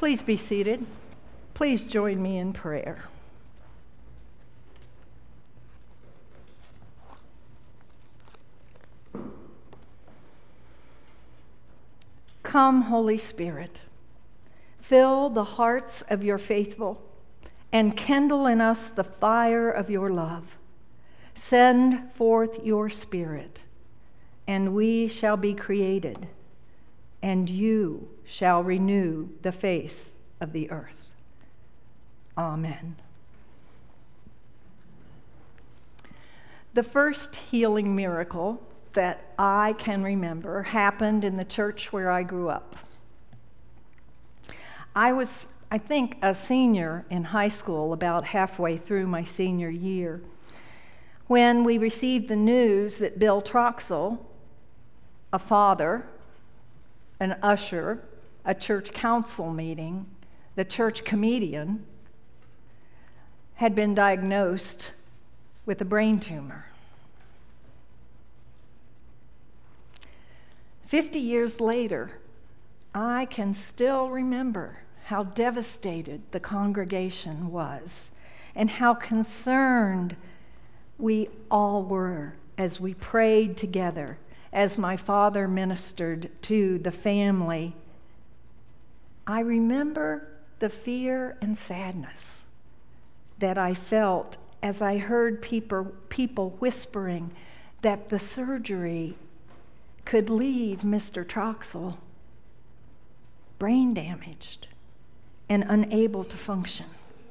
Please be seated. Please join me in prayer. Come, Holy Spirit, fill the hearts of your faithful and kindle in us the fire of your love. Send forth your Spirit, and we shall be created, and you shall renew the face of the earth. Amen. The first healing miracle that I can remember happened in the church where I grew up. I was, I think, a senior in high school, about halfway through my senior year, when we received the news that Bill Troxel, a father, an usher, a church council meeting, the church comedian, had been diagnosed with a brain tumor. 50 years later, I can still remember how devastated the congregation was and how concerned we all were as we prayed together, as my father ministered to the family. I remember the fear and sadness that I felt as I heard people whispering that the surgery could leave Mr. Troxel brain damaged and unable to function.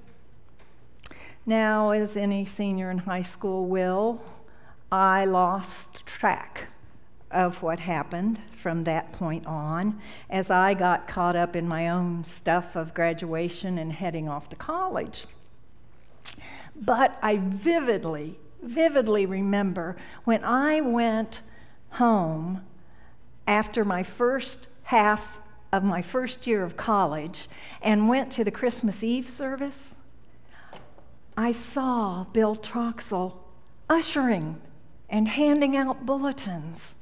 Now, as any senior in high school will, I lost track of what happened from that point on as I got caught up in my own stuff of graduation and heading off to college. But I vividly remember when I went home after my first half of my first year of college and went to the Christmas Eve service, I saw Bill Troxel ushering and handing out bulletins.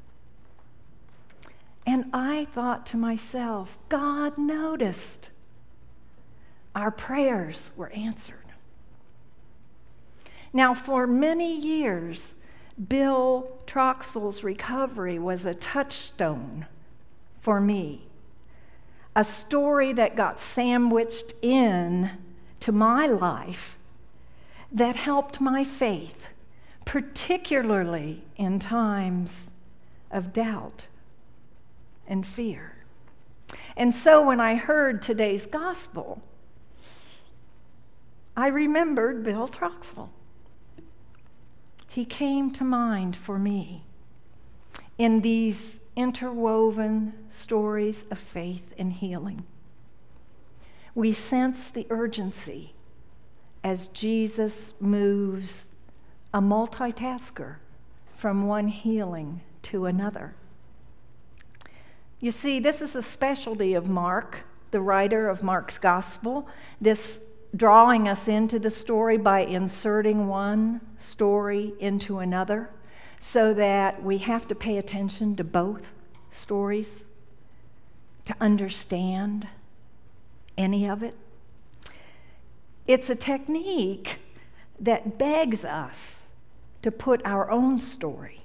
And I thought to myself, God noticed. Our prayers were answered. Now, for many years, Bill Troxel's recovery was a touchstone for me, a story that got sandwiched in to my life that helped my faith, particularly in times of doubt and fear. And so when I heard today's gospel, I remembered Bill Troxel. He came to mind for me in these interwoven stories of faith and healing. We sense the urgency as Jesus moves a multitasker from one healing to another. You see, this is a specialty of Mark, the writer of Mark's gospel, this drawing us into the story by inserting one story into another so that we have to pay attention to both stories to understand any of it. It's a technique that begs us to put our own story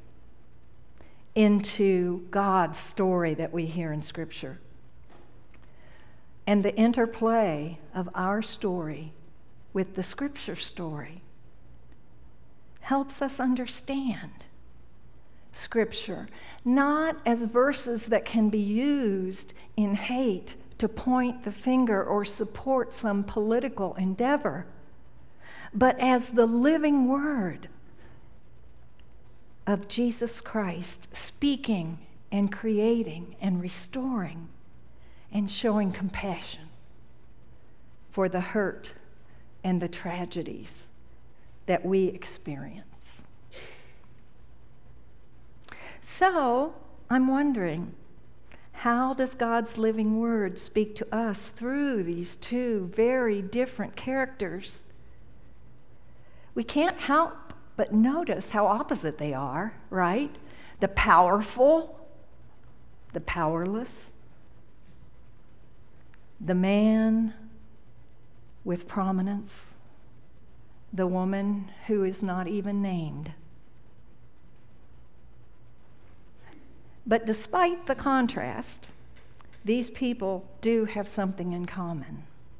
into God's story that we hear in Scripture. And the interplay of our story with the Scripture story helps us understand Scripture, not as verses that can be used in hate to point the finger or support some political endeavor, but as the living word of Jesus Christ, speaking and creating and restoring and showing compassion for the hurt and the tragedies that we experience. So, I'm wondering, how does God's living word speak to us through these two very different characters? We can't help but notice how opposite they are, right? The powerful, the powerless. the man with prominence, the woman who is not even named. But despite the contrast, these people do have something in common.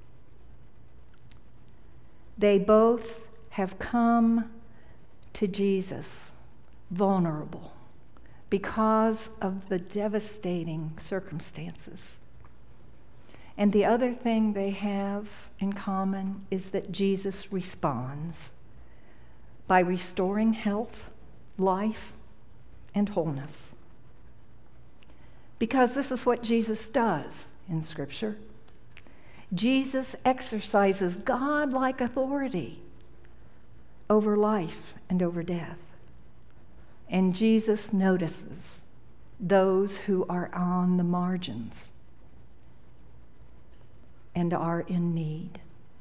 They both have come to Jesus vulnerable because of the devastating circumstances. And the other thing they have in common is that Jesus responds by restoring health, life, and wholeness. Because this is what Jesus does in Scripture. Jesus exercises God-like authority over life and over death. And Jesus notices those who are on the margins and are in need.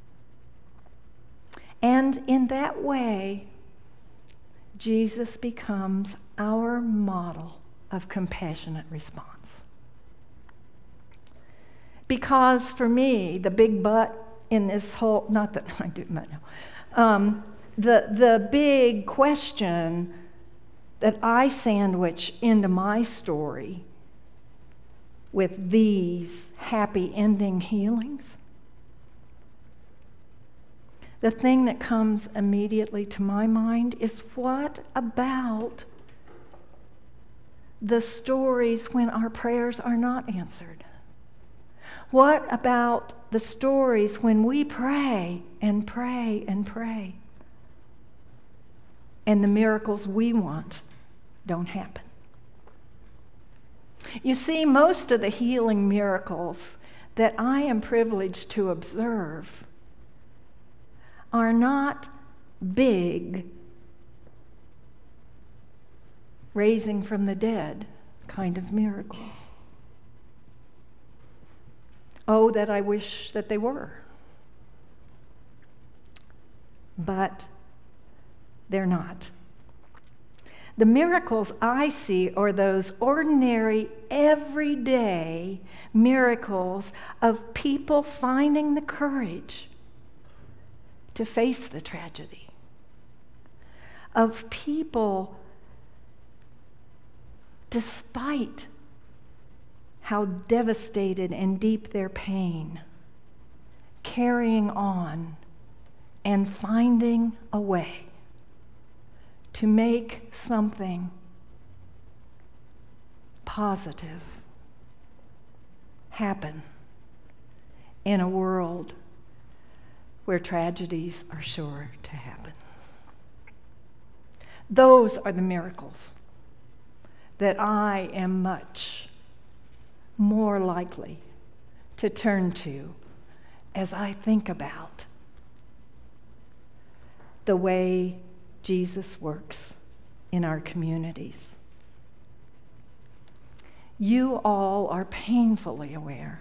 And in that way, Jesus becomes our model of compassionate response. Because for me, the big but in this whole, not that I do, but no, the big question that I sandwich into my story with these happy ending healings, the thing that comes immediately to my mind is, what about the stories when our prayers are not answered? What about the stories when we pray and pray and pray, and the miracles we want don't happen? You see, most of the healing miracles that I am privileged to observe are not big, raising from the dead kind of miracles. Oh, that I wish that they were. But they're not. The miracles I see are those ordinary, everyday miracles of people finding the courage to face the tragedy, of people, despite how devastated and deep their pain, carrying on and finding a way to make something positive happen in a world where tragedies are sure to happen. Those are the miracles that I am much more likely to turn to as I think about the way Jesus works in our communities. You all are painfully aware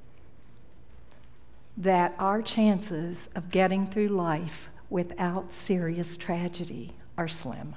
that our chances of getting through life without serious tragedy are slim.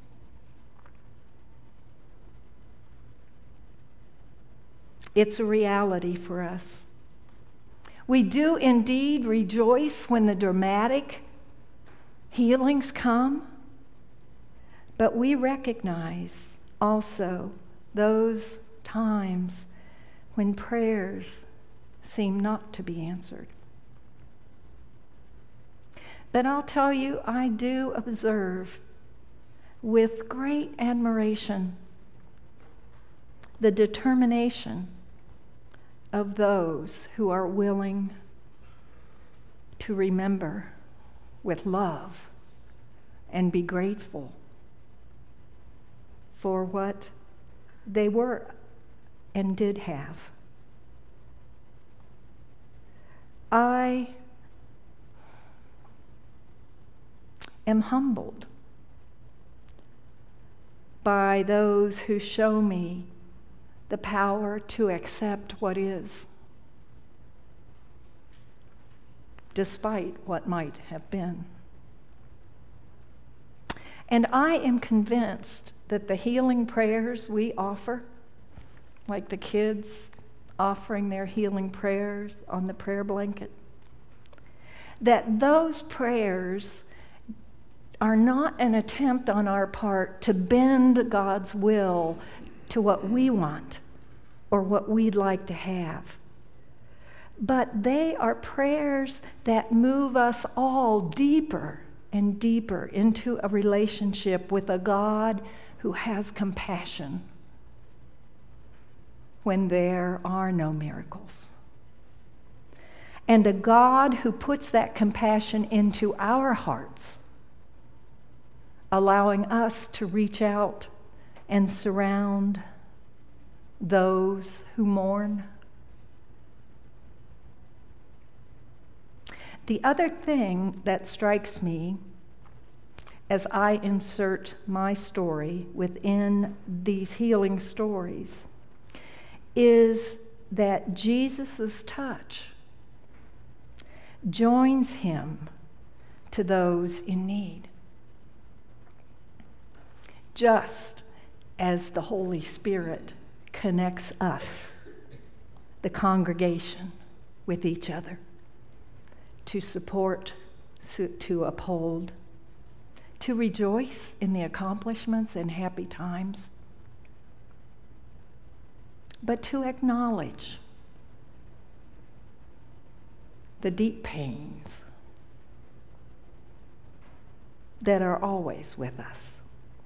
It's a reality for us. We do indeed rejoice when the dramatic healings come, but we recognize also those times when prayers seem not to be answered. But I'll tell you, I do observe with great admiration the determination of those who are willing to remember with love and be grateful for what they were and did have. I am humbled by those who show me the power to accept what is, despite what might have been. And I am convinced that the healing prayers we offer, like the kids offering their healing prayers on the prayer blanket, that those prayers are not an attempt on our part to bend God's will to what we want or what we'd like to have, but they are prayers that move us all deeper and deeper into a relationship with a God who has compassion when there are no miracles, and a God who puts that compassion into our hearts, allowing us to reach out and surround those who mourn. The other thing that strikes me as I insert my story within these healing stories is that Jesus' touch joins him to those in need, just as the Holy Spirit connects us, the congregation, with each other to support, to uphold, to rejoice in the accomplishments and happy times, but to acknowledge the deep pains that are always with us.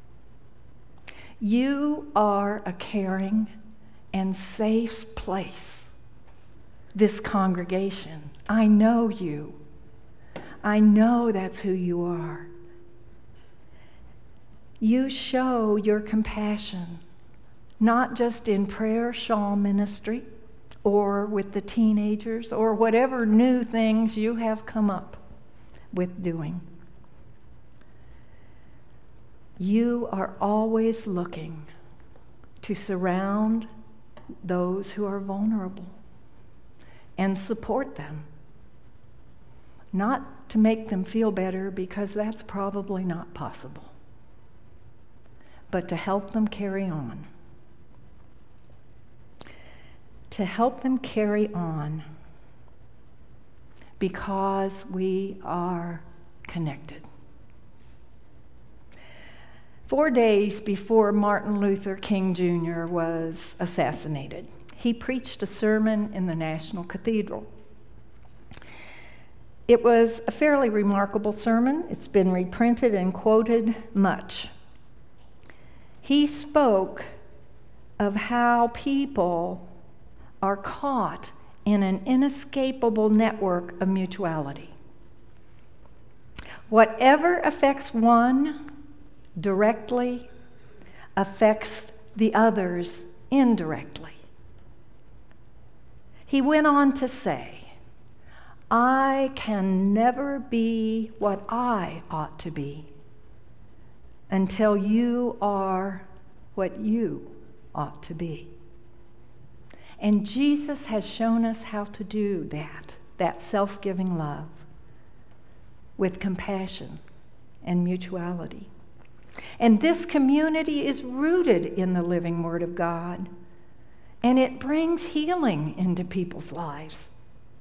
You are a caring and safe place, this congregation. I know you. I know that's who you are. You show your compassion, not just in prayer shawl ministry or with the teenagers or whatever new things you have come up with doing. You are always looking to surround those who are vulnerable and support them. Not to make them feel better, because that's probably not possible, but to help them carry on. To help them carry on because we are connected. 4 days before Martin Luther King Jr. was assassinated, he preached a sermon in the National Cathedral. It was a fairly remarkable sermon. It's been reprinted and quoted much. He spoke of how people are caught in an inescapable network of mutuality. Whatever affects one directly affects the others indirectly. He went on to say, I can never be what I ought to be until you are what you ought to be. And Jesus has shown us how to do that self-giving love with compassion and mutuality. And this community is rooted in the living Word of God, and it brings healing into people's lives.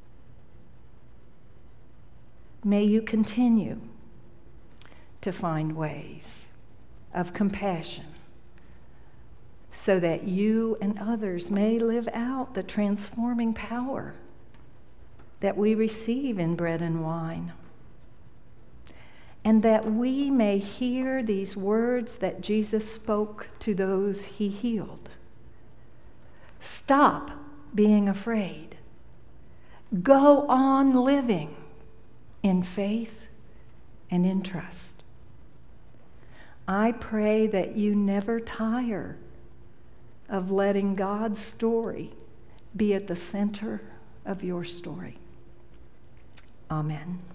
May you continue to find ways of compassion so that you and others may live out the transforming power that we receive in bread and wine, and that we may hear these words that Jesus spoke to those he healed. Stop being afraid. Go on living in faith and in trust. I pray that you never tire of letting God's story be at the center of your story. Amen.